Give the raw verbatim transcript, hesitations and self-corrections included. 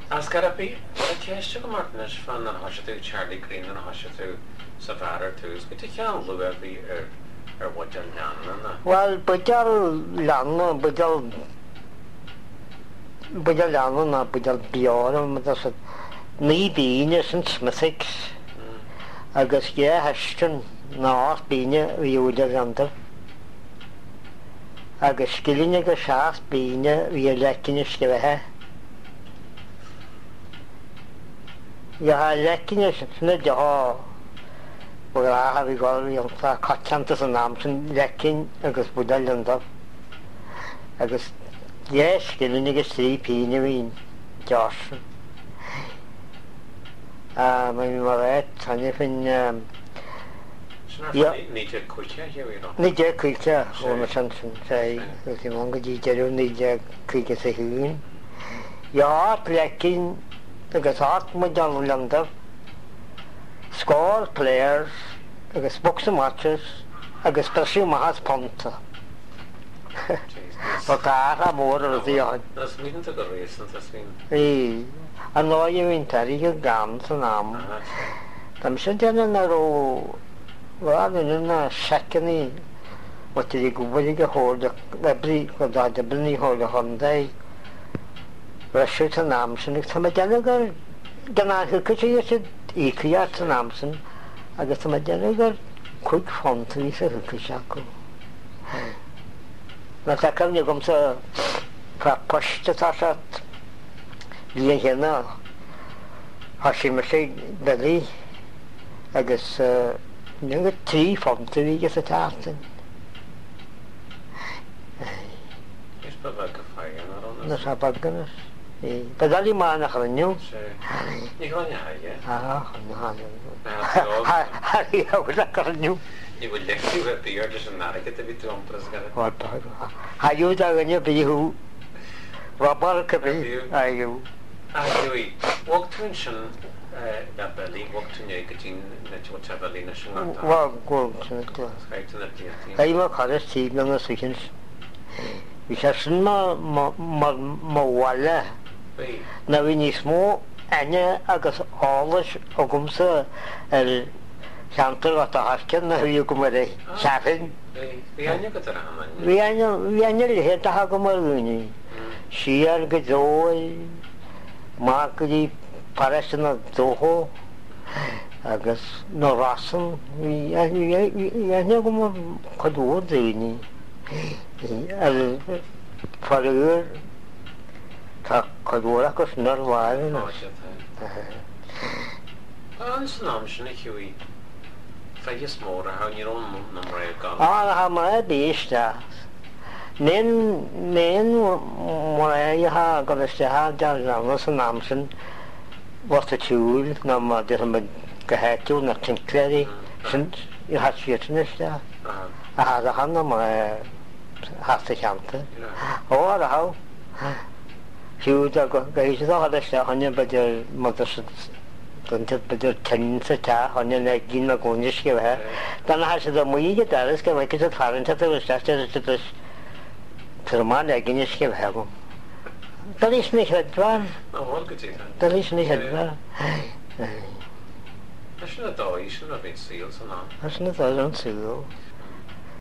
As gara bí a teiste go martnas fan an hasisiú Charlie Green an hasisiú sa bhar túús, go tean lu a bhí ar ar bhaide leanna. Well, budal leanna, budal budal leanna na budal bíára, mas ní bíine san Smithix, agus gé heistin ná áth bíine bhíúide gandar. Agus skilline go seaas bíine bhí lecinne scivethe. Ia ha lecinne sinna deá bhil átha bhí gáil íonta catanta san námsin lecin agus budal gandar. Agus gé skilline go trí píine bhín deásin. A mae'n mor et, tannu fin... Nid yw'r cwyltia hiw i ro? Nid yw'r cwyltia, o'n y sansin, sei, wrth i mwng gyda gyrw, nid yw'r cwyltia sy'n hyn. Ia, lecyn, agos art mwydal o London, score players, agos books and matches, agos brysiw mahas ponta. O gar a môr ar y ddion. Nas mynd o gyrwys, nas mynd... Ie. A no i fi'n tari gyda gan sy'n am. Dam sy'n dyn yna ro... Wel, yn yna second i... Wat i gwybod i gyhod... Ebri, gwada dybyn i hod o hondau. Rysio sy'n am sy'n... Tam y dyn yna gyda hwcyd i ysyd i cwiad sy'n am sy'n. Ac tam y dyn yna cwyd ffont i sy'n hwcyd siacw. Na takan ni gom sa... Pra pwysd y tasat... Lian hynna, hasi ma sé beli, agus nid y tri ffont i fi gyda tartan. Ys byddag y ffaigan ar hwnna? Nas a badganas. Badali ma'n ach rynnyw. Ni glan ia, ie? Ah, na, na. Hari awr ach rynnyw. Ni wyl lecti fe bior dys yn nara gyda fi dwi'n ompras gyda. O, bag. Hayw da gynnu byhw. Robar cyfi. Hayw. A dwi, wog dwi'n sy'n labeli, wog dwi'n ei gydyn net o tafeli na sy'n gata? Wel, gwrdd sy'n glas. Sgaid yn y diati? Gai ma chores tîm yn y swychins. Isa sy'n ma wala. Bi? Na fi nis mo enne agos olys o gwmsa yr llantar o daharcyn na fi o gwmyri. Safin. Bi? Fi anio gyda'r haman? Fi anio lihet a ha gwmyri. Siar gydoi. Ma gyda pares yna ddoho, agos no rasan, i anio gwmw cadwr ddyn ni. Ar ffarwyr, ta cadwr agos na'r wael yna. O, siad. Yn sy'n am sy'n eich yw i ffeis môr a hawn i'r o'n numrau o gan? A, ha ma e bys da. Nen, nen mwyn i ha gofysdi ha dar rhanos yn amsyn wrth y tiwl na ma dyr yma gyhetiw na tincleri sy'n i hasiad yn ysda. A ha da han yma hasta llanta. O, ar haw. Siw da gael o hadysda hwnnw byddai'r moddys Gynted byddai'r tyn sy'n ta, hwnnw na gyn ma gwnis gyda he. Dan hasad o mwy gyda'r ysgaf mae gyda'r ffarn ta dy wysdas dy Termaan egin ysgaf hego. Dalys ni hedfan. Na hol gyda? Dalys ni hedfan. Ys yna doi, ys yna fi'n syl sy'n am? Ys yna doi yn syl.